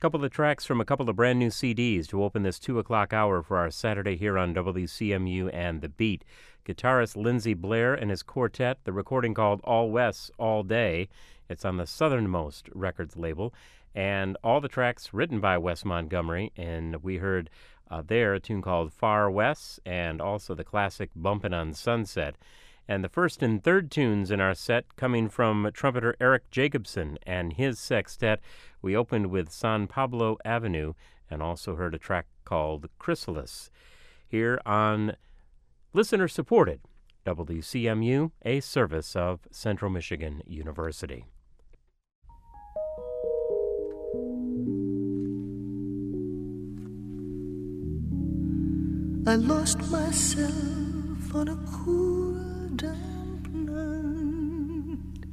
couple of tracks from a couple of brand new CDs to open this 2 o'clock hour for our Saturday here on WCMU and The Beat. Guitarist Lindsey Blair and his quartet, the recording called All West, All Day. It's on the Southernmost Records label. And all the tracks written by Wes Montgomery. And we heard there a tune called Far West and also the classic Bumpin' on Sunset. And the first and third tunes in our set coming from trumpeter Eric Jacobson and his sextet. We opened with San Pablo Avenue and also heard a track called Chrysalis. Here on listener-supported WCMU, a service of Central Michigan University. I lost myself on a cool, damp night.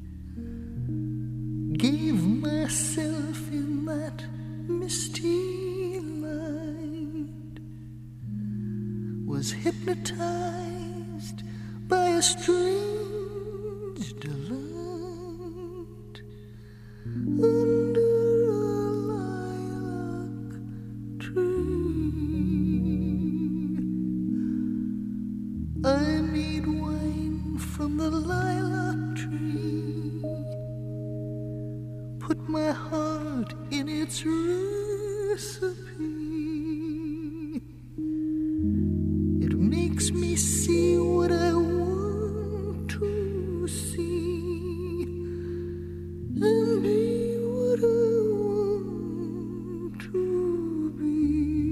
Gave myself in that misty light. Was hypnotized by a strange delight. Under a lilac tree, I made wine from the lilac tree, put my heart in its recipe. It makes me see what I want to see and be what I want to be.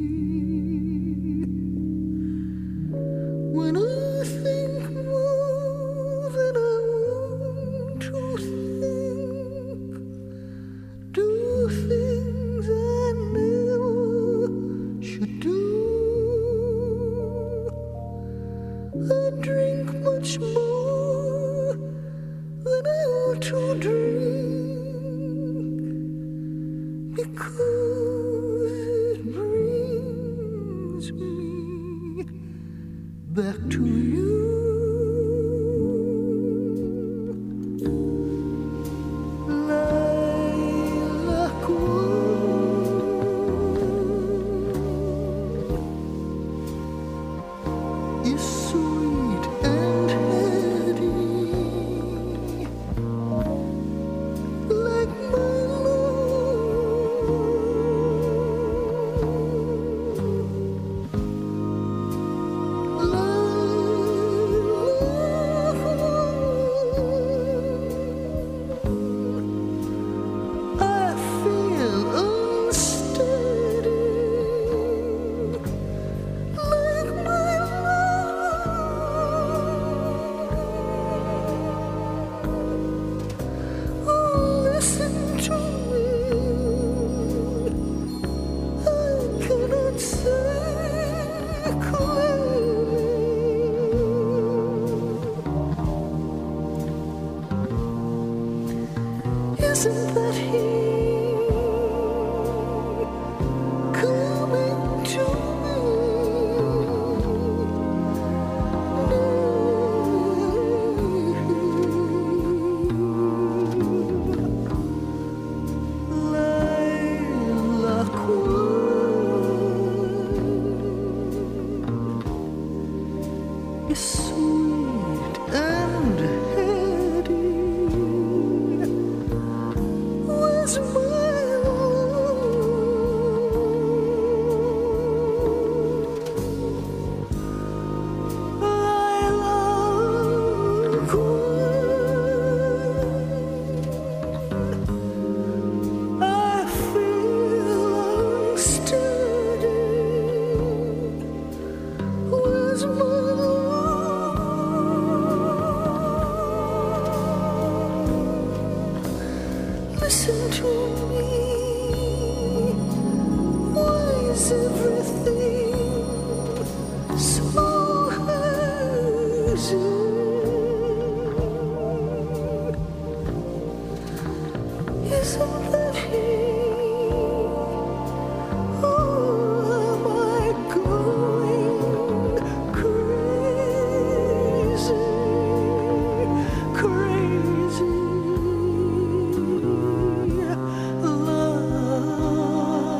When I think more than I want to think, do things I never should do. I drink much more than I ought to drink, because it brings me back to you. Lilac wood is sweet and heady, like my I feel unsteady, like my love. Oh, listen to me, I cannot say clearly. Isn't that he coming to me? Lilac wood is sweet and heady. Was my lilac wood, I feel unsteady. Was my listen to me. Why is everything so hazy? Isn't that he? Oh, am I going crazy? Crazy. Love.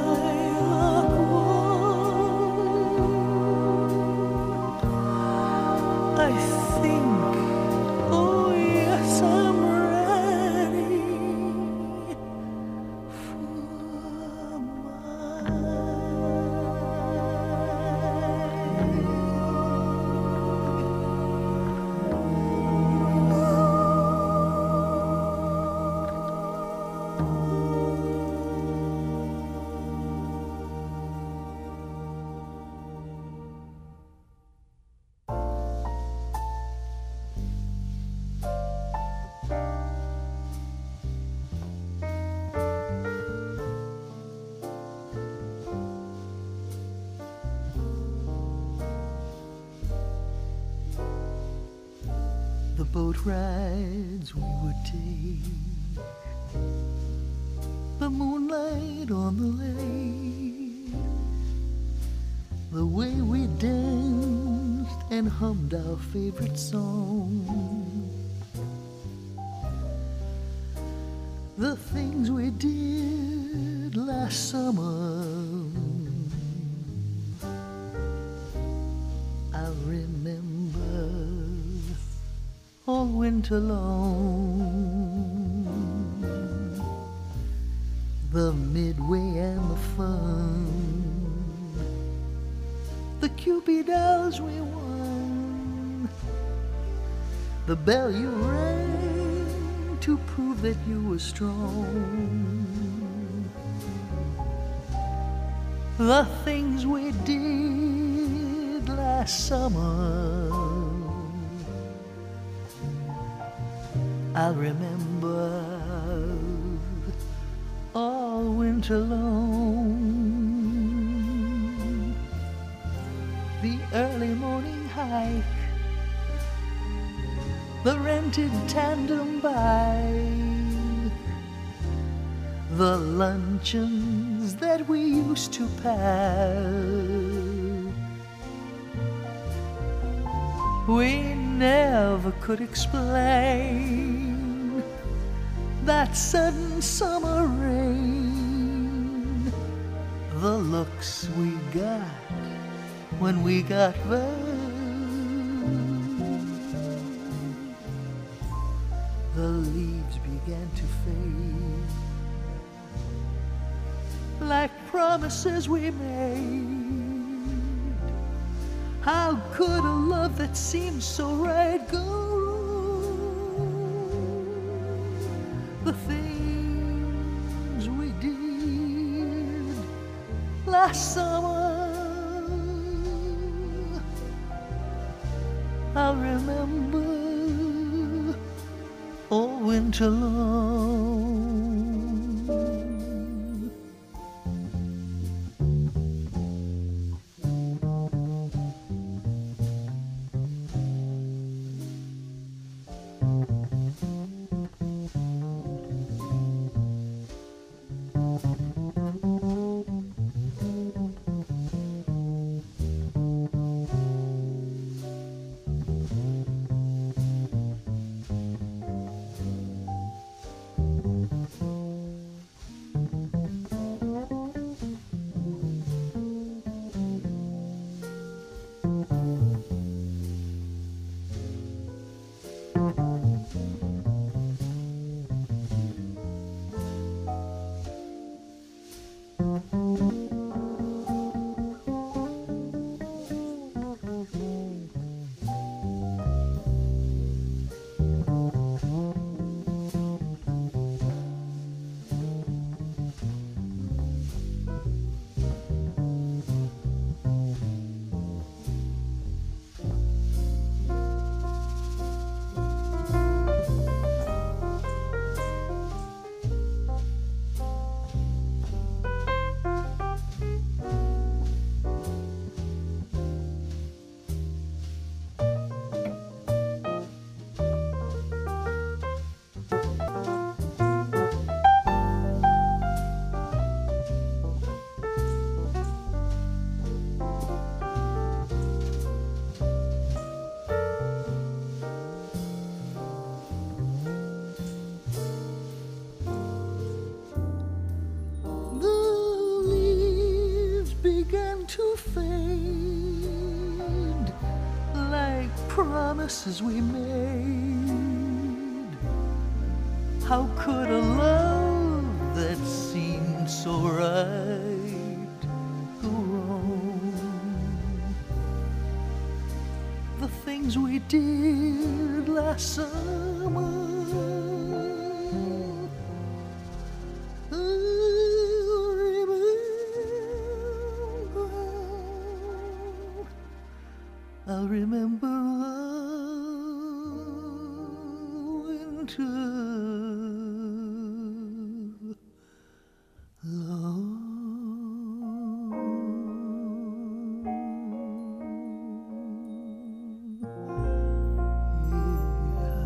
the boat rides we would take, the moonlight on the lake, the way we danced and hummed our favorite song, the things we did last summer. I remember all winter long, the midway and the fun, the Cupid dolls we won, the bell you rang to prove that you were strong, the things we did last summer. I'll remember all winter long, the early morning hike, the rented tandem bike, the luncheons that we used to pack. We never could explain that sudden summer rain, the looks we got when we got back, the leaves began to fade like promises we made. How could a love that seemed so right go wrong? The things we did last summer, I'll remember all winter long. Promises we made. How could a love that seemed so right go wrong? The things we did last summer, I'll remember winter long. Yeah.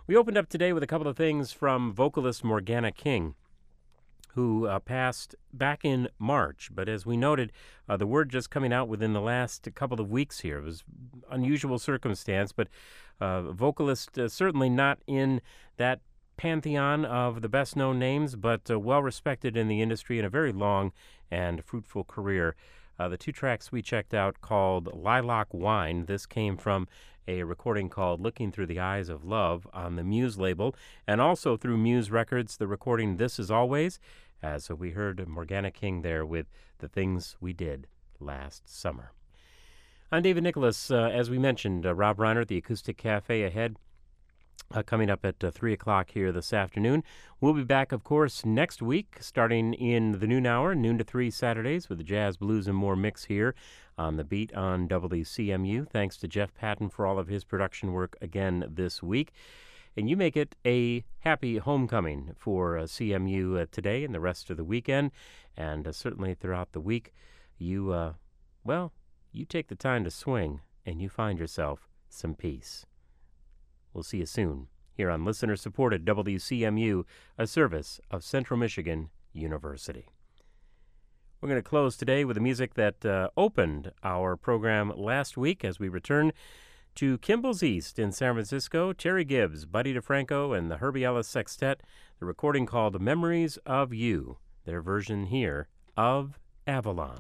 We opened up today with a couple of things from vocalist Morgana King, who passed back in March. But as we noted, the word just coming out within the last couple of weeks here. It was unusual circumstance, but vocalist certainly not in that pantheon of the best-known names, but well-respected in the industry and a very long and fruitful career. The two tracks we checked out called Lilac Wine. This came from a recording called Looking Through the Eyes of Love on the Muse label, and also through Muse Records, the recording This Is Always, as we heard Morgana King there with The Things We Did Last Summer. I'm David Nicholas. As we mentioned, Rob Reiner at the Acoustic Cafe ahead, coming up at 3 o'clock here this afternoon. We'll be back, of course, next week, starting in the noon hour, noon to 3 Saturdays, with the Jazz, Blues, and More mix here on The Beat on WCMU. Thanks to Jeff Patton for all of his production work again this week. And you make it a happy homecoming for CMU today and the rest of the weekend. And certainly throughout the week, you take the time to swing and you find yourself some peace. We'll see you soon here on listener-supported WCMU, a service of Central Michigan University. We're going to close today with the music that opened our program last week as we return to Kimball's East in San Francisco. Terry Gibbs, Buddy DeFranco, and the Herbie Ellis Sextet, the recording called Memories of You, their version here of Avalon.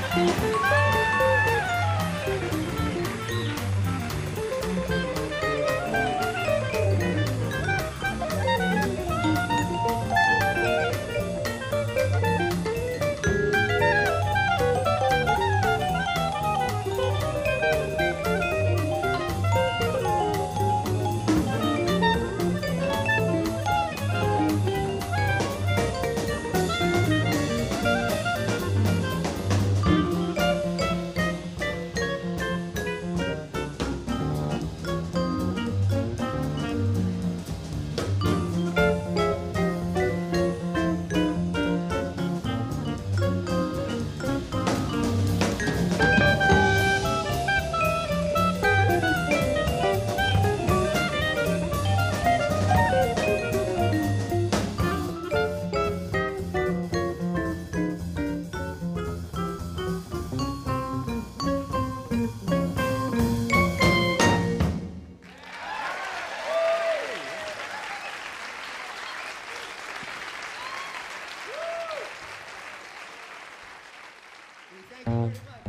Thank you very much.